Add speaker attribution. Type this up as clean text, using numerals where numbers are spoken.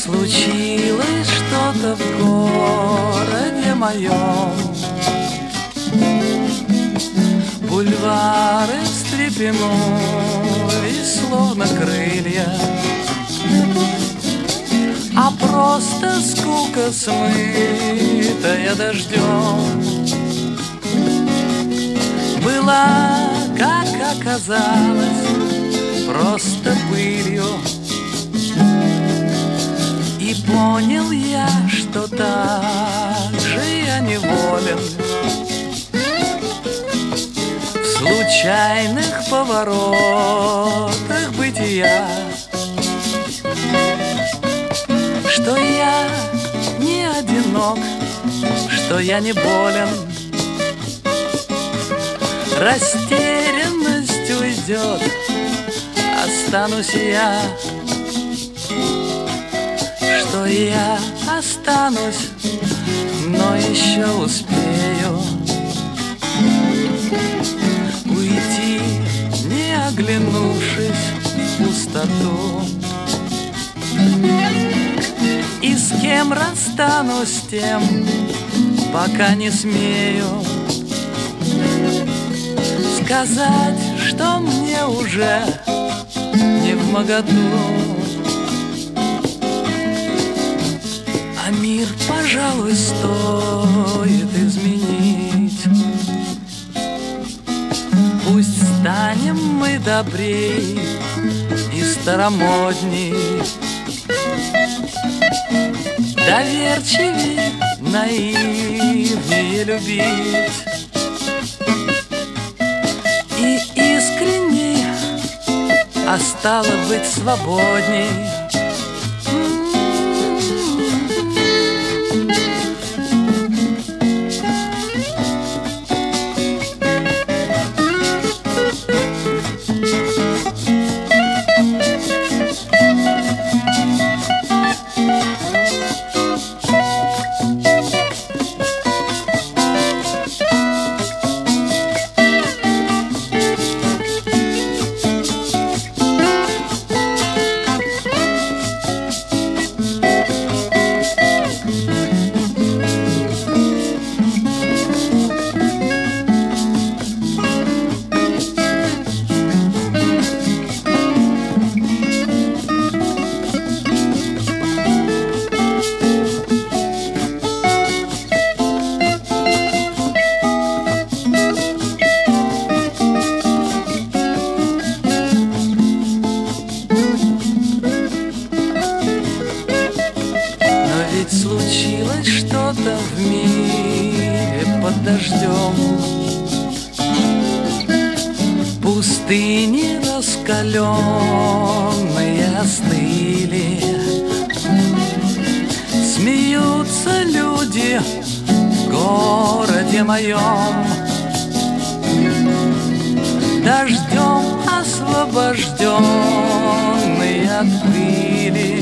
Speaker 1: Случилось что-то в городе моем. Бульвары встрепенулись, словно крылья, а просто скука, смытая дождем, была, как оказалось, просто пылью. И понял я, что так же я неволен в случайных поворотах бытия, что я не одинок, что я не болен. Растерянность уйдет, останусь я, что я останусь, но еще успею уйти, не оглянувшись в пустоту. И с кем расстанусь, с тем пока не смею сказать, что мне уже не вмоготу. А мир, пожалуй, стоит изменить. Пусть станем мы добрей и старомодней, доверчивее, наивнее любить и искренней, а стало быть свободней. Случилось что-то в мире под дождем. Пустыни раскаленные остыли, смеются люди в городе моем, дождем освобожденные от пыли.